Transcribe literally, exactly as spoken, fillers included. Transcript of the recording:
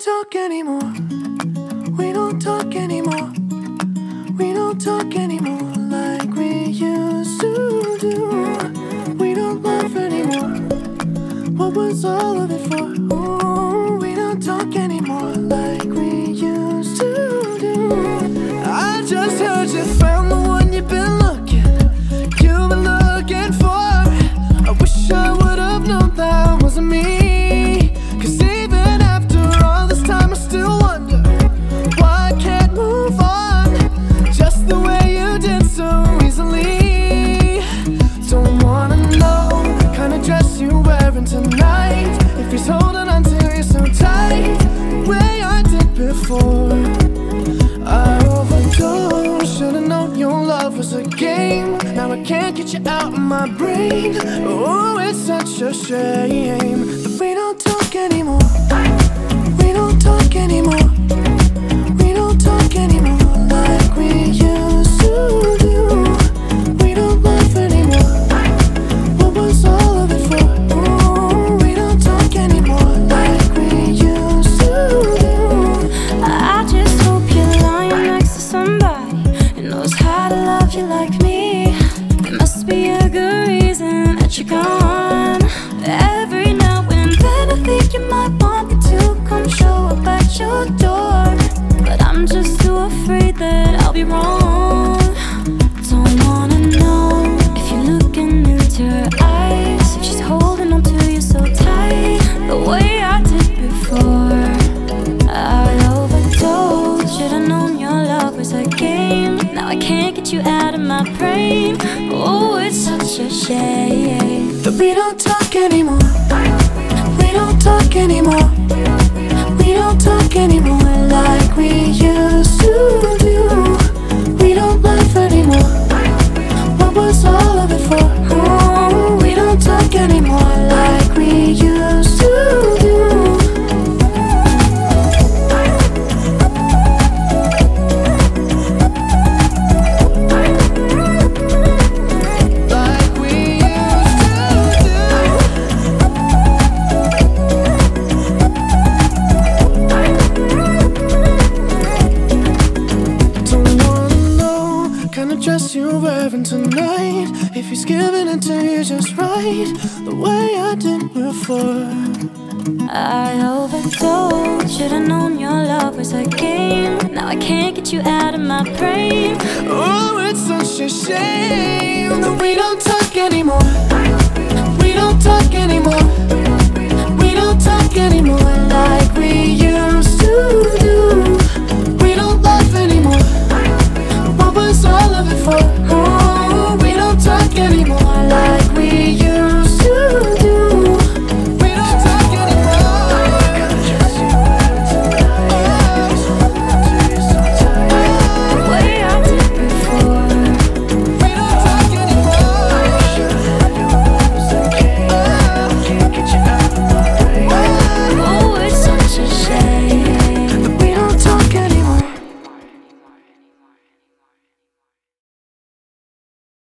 talk anymore. We don't talk anymore. We don't talk anymore like we used to do. We don't laugh anymore. What was all of it for? Ooh, we don't talk anymore like we used to do. I just heard you found the one you've been looking, you've been looking for. I wish I would have known that wasn't me. Cause even after all this time I still wonder why I can't move on just the way you did so easily. Don't wanna know the kind of dress you're wearing tonight, if he's holding on to you so tight the way I did before. I overdosed, should've known your love was a game. Now I can't get you out of my brain. Oh, it's such a shame that we don't talk anymore. We don't talk anymore. We don't talk anymore like we used to do. We don't laugh anymore. What was all of it for? Ooh, we don't talk anymore like we used to do. I just hope you're lying next to somebody who knows how to love you like me. There must be a good reason that you're gone. Every now and then I think you might want me to come show up at your door, but I'm just too afraid that I'll be wrong. Don't wanna know if you're looking into her eyes, if she's holding on to you so tight the way I did before. I overdosed, should've known your love was a game. Now I can't get you out of my brain. Oh, it's such a shame that we don't talk anymore. We don't talk anymore. We don't talk anymore like we used to do. We don't laugh anymore. What was all of it for? Oh, we don't talk anymore like we used to do. Dress you're wearing tonight, if he's giving it to you just right the way I did before. I overdosed, should've known your love was a game. Now I can't get you out of my brain. Oh, it's such a shame that we don't talk anymore. We don't talk anymore. We don't talk anymore